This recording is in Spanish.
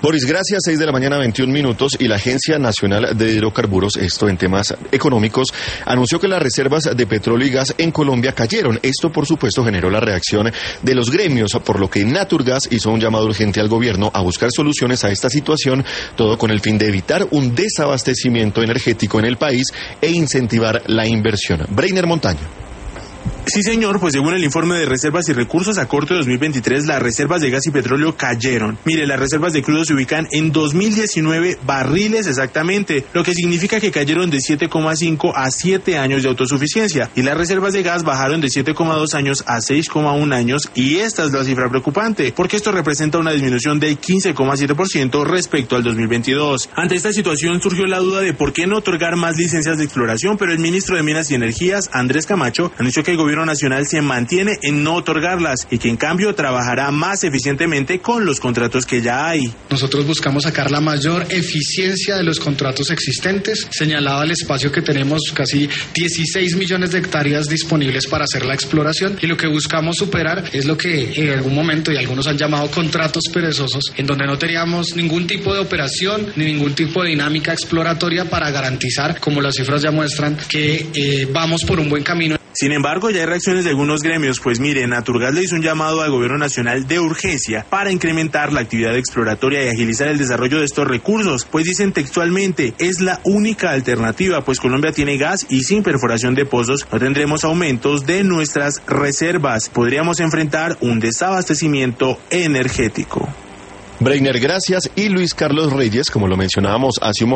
Boris, gracias. 6:21 a.m. y la Agencia Nacional de Hidrocarburos, esto en temas económicos, anunció que las reservas de petróleo y gas en Colombia cayeron. Esto, por supuesto, generó la reacción de los gremios, por lo que Naturgas hizo un llamado urgente al gobierno a buscar soluciones a esta situación, todo con el fin de evitar un desabastecimiento energético en el país e incentivar la inversión. Breiner Montaño. Sí, señor, pues según el informe de reservas y recursos a corte de 2023, las reservas de gas y petróleo cayeron. Mire, las reservas de crudo se ubican en 2019 barriles exactamente, lo que significa que cayeron de 7,5 a 7 años de autosuficiencia, y las reservas de gas bajaron de 7,2 años a 6,1 años, y esta es la cifra preocupante, porque esto representa una disminución del 15,7% respecto al 2022. Ante esta situación surgió la duda de por qué no otorgar más licencias de exploración, pero el ministro de Minas y Energías, Andrés Camacho, anunció que el gobierno nacional se mantiene en no otorgarlas y que en cambio trabajará más eficientemente con los contratos que ya hay. Nosotros buscamos sacar la mayor eficiencia de los contratos existentes. Señalaba el espacio que tenemos, casi 16 millones de hectáreas disponibles para hacer la exploración, y lo que buscamos superar es lo que en algún momento y algunos han llamado contratos perezosos, en donde no teníamos ningún tipo de operación ni ningún tipo de dinámica exploratoria para garantizar, como las cifras ya muestran, que vamos por un buen camino. Sin embargo, ya hay reacciones de algunos gremios, pues mire, Naturgas le hizo un llamado al gobierno nacional de urgencia para incrementar la actividad exploratoria y agilizar el desarrollo de estos recursos, pues dicen textualmente, es la única alternativa, pues Colombia tiene gas y sin perforación de pozos no tendremos aumentos de nuestras reservas. Podríamos enfrentar un desabastecimiento energético. Breiner, gracias. Y Luis Carlos Reyes, como lo mencionábamos hace un momento,